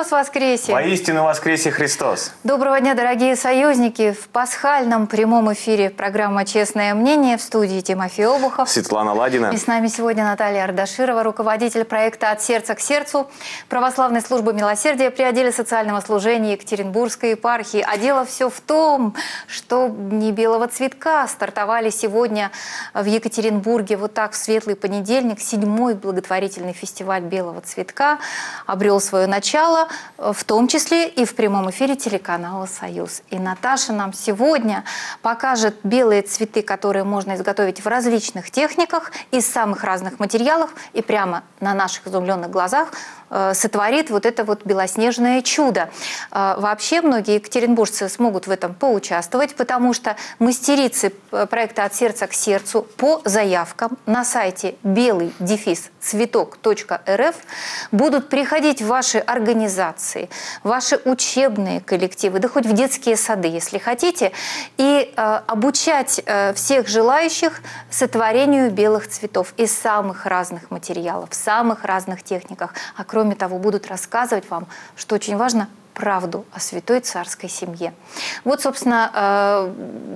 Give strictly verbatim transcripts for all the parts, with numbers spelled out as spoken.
Христос воскресе! Воистину воскресе Христос! Доброго дня, дорогие союзники! В пасхальном прямом эфире программа «Честное мнение», в студии Тимофей Обухов. Светлана Ладина. И с нами сегодня Наталья Ардаширова, руководитель проекта «От сердца к сердцу» Православной службы милосердия при отделе социального служения Екатеринбургской епархии. А дело все в том, что Дни Белого Цветка стартовали сегодня в Екатеринбурге. Вот так в светлый понедельник седьмой благотворительный фестиваль Белого Цветка обрел свое начало, в том числе и в прямом эфире телеканала «Союз». И Наташа нам сегодня покажет белые цветы, которые можно изготовить в различных техниках, из самых разных материалов, и прямо на наших изумленных глазах сотворит вот это вот белоснежное чудо. Вообще многие екатеринбуржцы смогут в этом поучаствовать, потому что мастерицы проекта «От сердца к сердцу» по заявкам на сайте белый дефис цветок точка эр эф будут приходить в ваши организации, ваши учебные коллективы, да хоть в детские сады, если хотите, и э, обучать э, всех желающих сотворению белых цветов из самых разных материалов, в самых разных техниках. А кроме того, будут рассказывать вам, что очень важно, правду о святой царской семье. Вот, собственно,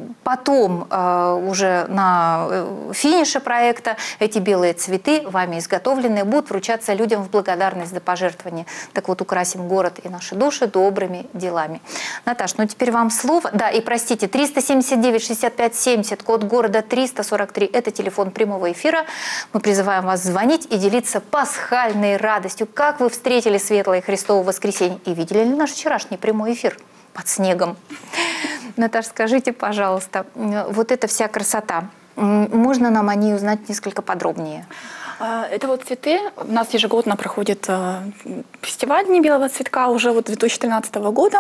потом уже на финише проекта эти белые цветы, вами изготовленные, будут вручаться людям в благодарность за пожертвование. Так вот, украсим город и наши души добрыми делами. Наташ, ну теперь вам слово. Да, и простите, триста семьдесят девять шестьдесят пять семьдесят, код города триста сорок три, это телефон прямого эфира. Мы призываем вас звонить и делиться пасхальной радостью. Как вы встретили светлое Христово воскресенье и видели ли наш вчерашний прямой эфир под снегом? Наташа, скажите, пожалуйста, вот эта вся красота, можно нам о ней узнать несколько подробнее? Это вот цветы. У нас ежегодно проходит фестиваль Дни Белого Цветка уже вот две тысячи тринадцатого года.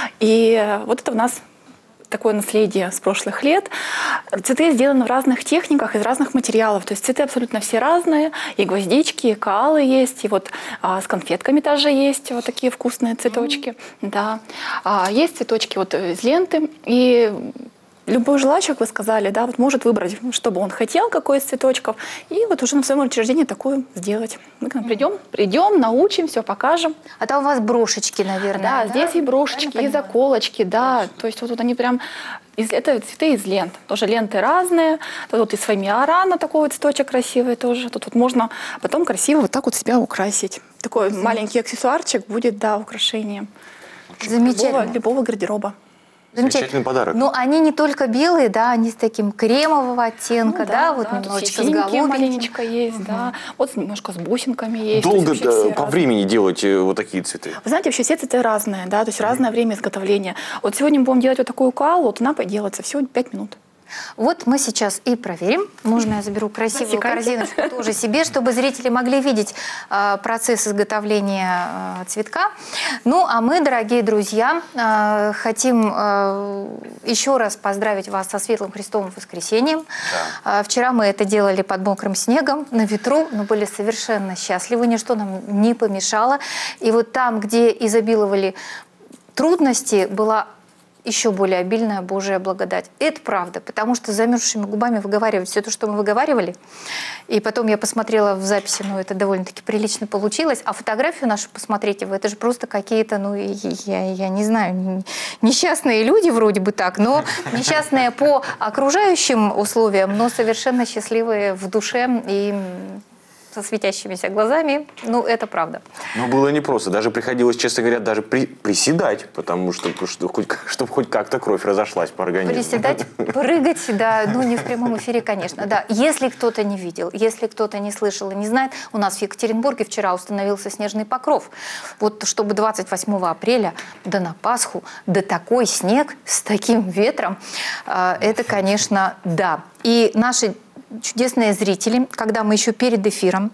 И вот это у нас такое наследие с прошлых лет. Цветы сделаны в разных техниках, из разных материалов. То есть цветы абсолютно все разные. И гвоздички, и каалы есть, и вот а, с конфетками тоже есть вот такие вкусные цветочки. Mm-hmm. Да. А, есть цветочки вот из ленты. И любой желающий, как вы сказали, да, вот может выбрать, что бы он хотел, какой из цветочков, и вот уже на своем учреждении такое сделать. Мы к нам придем, придем, научим, все покажем. А там у вас брошечки, наверное. Да, да? Здесь и брошечки, и заколочки, да. То есть вот, вот они прям, из, это цветы из лент. Тоже ленты разные. Тут вот из фамиарана такой вот цветочек красивый тоже. Тут вот можно потом красиво вот так вот себя украсить. Такой Замечательно. Маленький аксессуарчик будет, да, украшением. Замечательно. Любого, любого гардероба. Замечательный подарок. Но они не только белые, да, они с таким кремового оттенка, ну, да, да, вот да, немножечко с голубеньким. Маленечко есть, угу. Да. Вот немножко с бусинками есть. Долго по разные. Времени делать вот такие цветы? Вы знаете, вообще все цветы разные, да, то есть угу. разное время изготовления. Вот сегодня мы будем делать вот такую калу, вот она поделается всего пять минут. Вот мы сейчас и проверим. Можно я заберу красивую корзиночку тоже себе, чтобы зрители могли видеть э, процесс изготовления э, цветка. Ну, а мы, дорогие друзья, э, хотим э, еще раз поздравить вас со Светлым Христовым воскресением. Да. Э, вчера мы это делали под мокрым снегом, на ветру, но были совершенно счастливы, ничто нам не помешало. И вот там, где изобиловали трудности, была еще более обильная Божья благодать. Это правда, потому что замерзшими губами выговаривать все то, что мы выговаривали. И потом я посмотрела в записи, ну, это довольно-таки прилично получилось. А фотографию нашу посмотрите, вы, это же просто какие-то, ну, я, я не знаю, несчастные люди вроде бы так, но несчастные по окружающим условиям, но совершенно счастливые в душе и со светящимися глазами, ну, это правда. Но было непросто. Даже приходилось, честно говоря, даже при, приседать, потому что, что хоть, чтобы хоть как-то кровь разошлась по организму. Приседать, прыгать, да, ну, не в прямом эфире, конечно, да. Если кто-то не видел, если кто-то не слышал и не знает, у нас в Екатеринбурге вчера установился снежный покров. Вот чтобы двадцать восьмого апреля, да на Пасху, да такой снег с таким ветром, это, конечно, да. И наши чудесные зрители, когда мы еще перед эфиром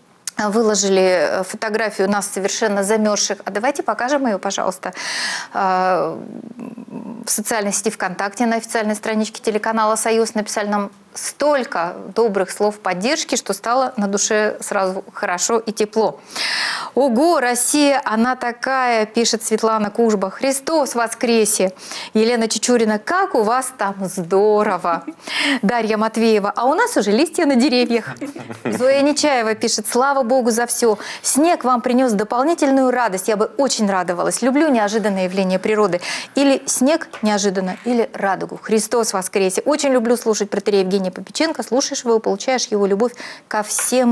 выложили фотографию нас совершенно замерзших. А давайте покажем ее, пожалуйста, в социальной сети ВКонтакте, на официальной страничке телеканала «Союз». Написали нам столько добрых слов поддержки, что стало на душе сразу хорошо и тепло. Ого, Россия, она такая, пишет Светлана Кужба. Христос воскресе! Елена Чечурина, как у вас там здорово! Дарья Матвеева, а у нас уже листья на деревьях. Зоя Нечаева пишет, слава Богу за все. Снег вам принес дополнительную радость. Я бы очень радовалась. Люблю неожиданное явление природы. Или снег неожиданно, или радугу. Христос воскресе! Очень люблю слушать протерея Евгения Попеченко. Слушаешь его, получаешь его любовь ко всем,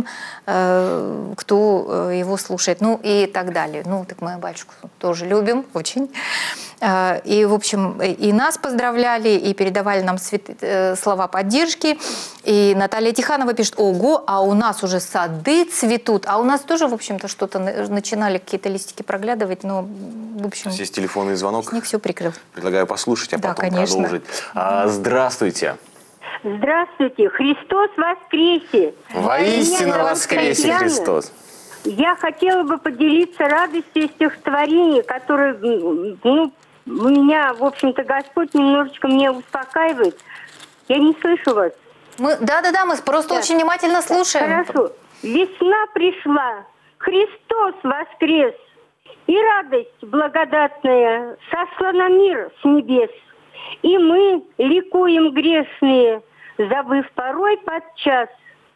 э, кто э, его слушает. Ну и так далее. Ну, так мы батюшку тоже любим очень. Э, и, в общем, и нас поздравляли, и передавали нам свят... э, слова поддержки. И Наталья Тиханова пишет, ого, а у нас уже сады цветут. А у нас тоже, в общем-то, что-то начинали какие-то листики проглядывать, но, в общем... Здесь телефонный звонок. Снег все прикрыл. Предлагаю послушать, а да, потом конечно. продолжить. А, здравствуйте. Здравствуйте, Христос воскресе! Воистину Меня воскресе Татьяна. Христос! Я хотела бы поделиться радостью стихотворения, которое, ну, меня, в общем-то, Господь немножечко меня успокаивает. Я не слышу вас. Мы, да-да-да, мы просто Да. очень внимательно слушаем. Хорошо. Весна пришла, Христос воскрес, и радость благодатная сошла на мир с небес. И мы ликуем грешные, забыв порой подчас,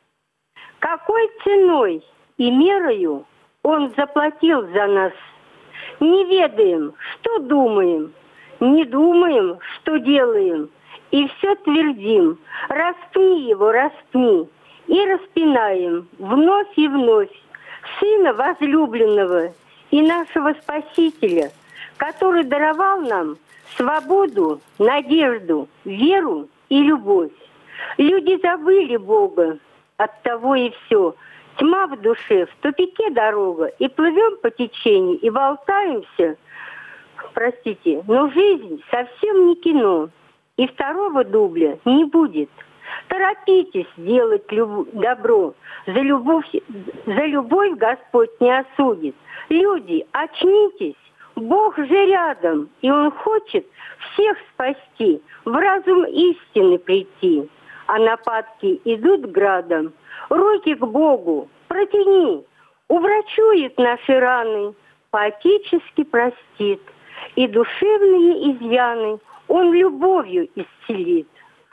какой ценой и мерою Он заплатил за нас. Не ведаем, что думаем, не думаем, что делаем, и все твердим, распни Его, распни, и распинаем вновь и вновь Сына возлюбленного и нашего Спасителя, который даровал нам свободу, надежду, веру и любовь. Люди забыли Бога, оттого и все. Тьма в душе, в тупике дорога, и плывем по течению, и болтаемся. Простите, но жизнь совсем не кино, и второго дубля не будет. Торопитесь делать люб... добро, за любовь... за любовь Господь не осудит. Люди, очнитесь! Бог же рядом, и Он хочет всех спасти, в разум истины прийти. А нападки идут градом. Руки к Богу протяни, уврачует наши раны, по-отечески простит, и душевные изъяны Он любовью исцелит.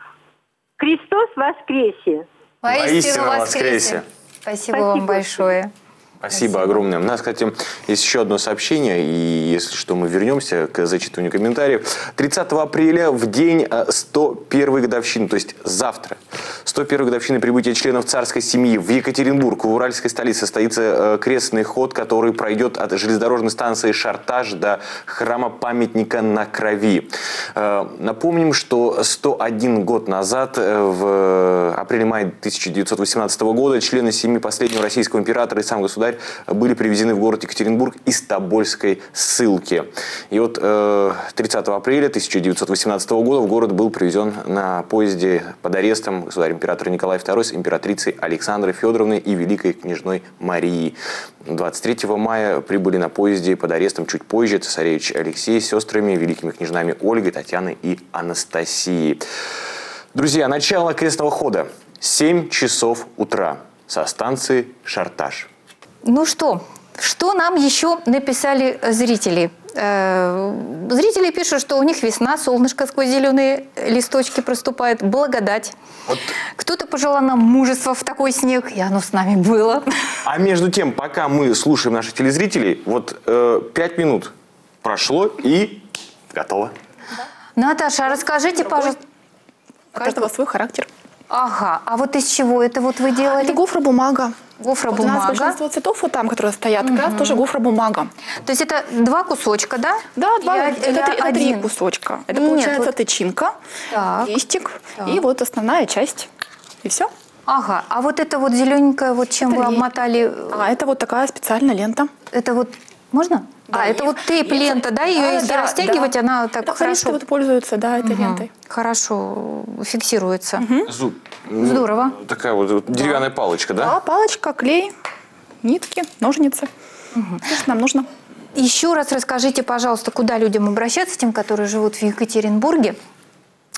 Христос воскресе! Воистину воскресе! Спасибо, Спасибо вам большое. Спасибо, Спасибо огромное. У нас, кстати, есть еще одно сообщение, и если что, мы вернемся к зачитыванию комментариев. тридцатого апреля, в день сто первой годовщины, то есть завтра, сто первой годовщины прибытия членов царской семьи в Екатеринбург, в уральской столице, состоится крестный ход, который пройдет от железнодорожной станции Шартаж до храма-памятника на Крови. Напомним, что сто один год назад, в апреле-мае тысяча девятьсот восемнадцатого года, члены семьи последнего российского императора и сам государь были привезены в город Екатеринбург из Тобольской ссылки. И вот э, тридцатого апреля тысяча девятьсот восемнадцатого года в город был привезен на поезде под арестом государь-император Николай второй с императрицей Александрой Федоровной и великой княжной Марией. двадцать третьего мая прибыли на поезде под арестом чуть позже цесаревич Алексей с сестрами, великими княжнами Ольгой, Татьяной и Анастасией. Друзья, начало крестного хода. семь часов утра со станции Шартаж. Ну что, что нам еще написали зрители? Э, зрители пишут, что у них весна, солнышко сквозь зеленые листочки проступает, благодать. Вот. Кто-то пожелал нам мужества в такой снег, и оно с нами было. А между тем, пока мы слушаем наших телезрителей, вот э, пять минут прошло и готово. Наташа, а расскажите, пожалуйста. У каждого свой характер. Ага, а вот из чего это вот вы делали? Это гофробумага. Гофробумага. Вот у нас большинство цветов вот там, которые стоят, угу. как раз тоже гофробумага. То есть это два кусочка, да? Да, два, Я, это, это, это три кусочка. Это Нет, получается вот... тычинка, так. листик так. и вот основная часть. И все. Ага, а вот это вот зелененькое, вот чем это вы обмотали? А это вот такая специальная лента. Это вот, можно? Да, а, это вот тейп-лента, да? Ее, да, если да, растягивать, да. она так это хорошо... вот пользуются, да, этой угу. лентой. Хорошо фиксируется. Угу. Зуб. Здорово. Ну, такая вот, вот деревянная да. палочка, да? Да, палочка, клей, нитки, ножницы. Угу. То, что нам нужно. Еще раз расскажите, пожалуйста, куда людям обращаться, тем, которые живут в Екатеринбурге,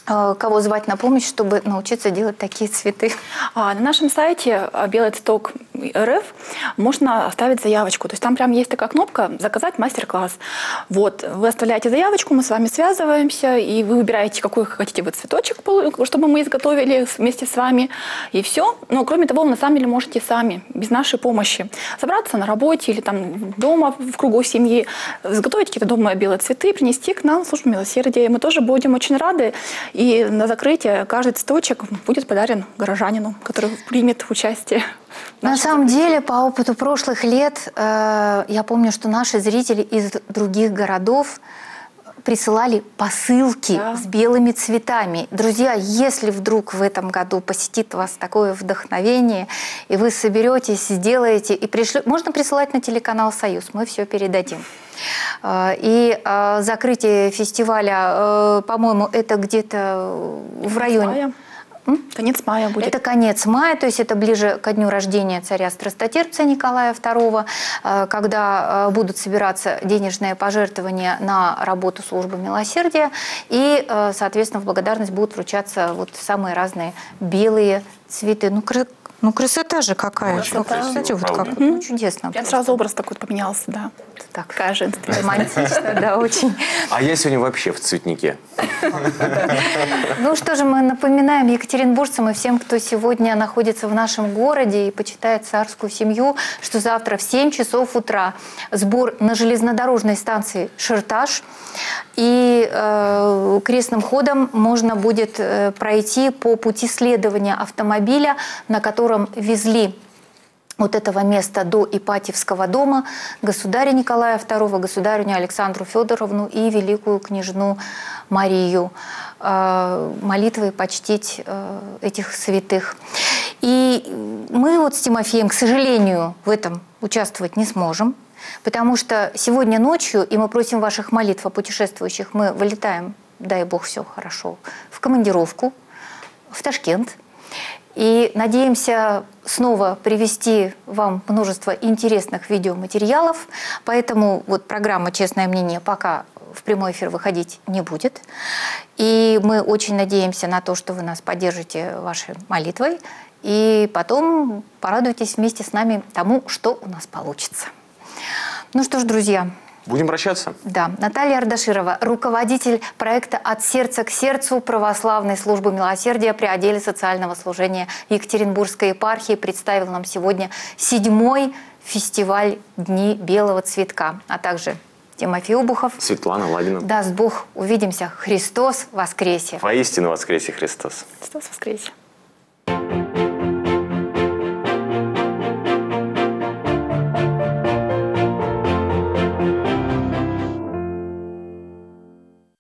кого звать на помощь, чтобы научиться делать такие цветы? А, на нашем сайте белый цветок точка эр эф можно оставить заявочку. То есть там прям есть такая кнопка «Заказать мастер-класс». Вот, вы оставляете заявочку, мы с вами связываемся, и вы выбираете, какой хотите вы цветочек, чтобы мы изготовили вместе с вами, и все. Но кроме того, вы на самом деле можете сами, без нашей помощи, собраться на работе или там дома в кругу семьи, изготовить какие-то дома белые цветы, принести к нам в службу милосердия. Мы тоже будем очень рады. И на закрытие каждый цветочек будет подарен горожанину, который примет участие. На самом деле, по опыту прошлых лет, э, я помню, что наши зрители из других городов присылали посылки Да. с белыми цветами. Друзья, если вдруг в этом году посетит вас такое вдохновение, и вы соберетесь, сделаете, и пришлете... Можно присылать на телеканал «Союз», мы все передадим. И э, закрытие фестиваля, э, по-моему, это где-то в районе... Мая. Конец мая будет. Это конец мая, то есть это ближе ко дню рождения царя Страстотерпца Николая второго, э, когда э, будут собираться денежные пожертвования на работу службы милосердия, и, э, соответственно, в благодарность будут вручаться вот самые разные белые цветы. Ну, кры... ну красота же какая! Очень Ну, красиво, кстати, вот правда. как ну, чудесно. Прям просто. сразу образ такой поменялся, да. Так, Такая женственная. романтично, да, очень. А я сегодня вообще в цветнике. Ну что же, мы напоминаем екатеринбуржцам и всем, кто сегодня находится в нашем городе и почитает царскую семью, что завтра в семь часов утра сбор на железнодорожной станции Ширташ. И э, крестным ходом можно будет э, пройти по пути следования автомобиля, на котором везли от этого места до Ипатьевского дома государя Николая второго, государыню Александру Федоровну и великую княжну Марию. Э, молитвой почтить э, этих святых. И мы вот с Тимофеем, к сожалению, в этом участвовать не сможем, потому что сегодня ночью, и мы просим ваших молитв о путешествующих, мы вылетаем, дай Бог, все хорошо, в командировку в Ташкент. И надеемся снова привести вам множество интересных видеоматериалов. Поэтому вот программа «Честное мнение» пока в прямой эфир выходить не будет. И мы очень надеемся на то, что вы нас поддержите вашей молитвой. И потом порадуйтесь вместе с нами тому, что у нас получится. Ну что ж, друзья. Будем прощаться? Да. Наталья Ардаширова, руководитель проекта «От сердца к сердцу» Православной службы милосердия при отделе социального служения Екатеринбургской епархии, представила нам сегодня седьмой фестиваль «Дни белого цветка», а также Тимофей Обухов. Светлана Лабина. Даст Бог, увидимся. Христос воскресе! Воистину воскресе Христос! Христос воскресе!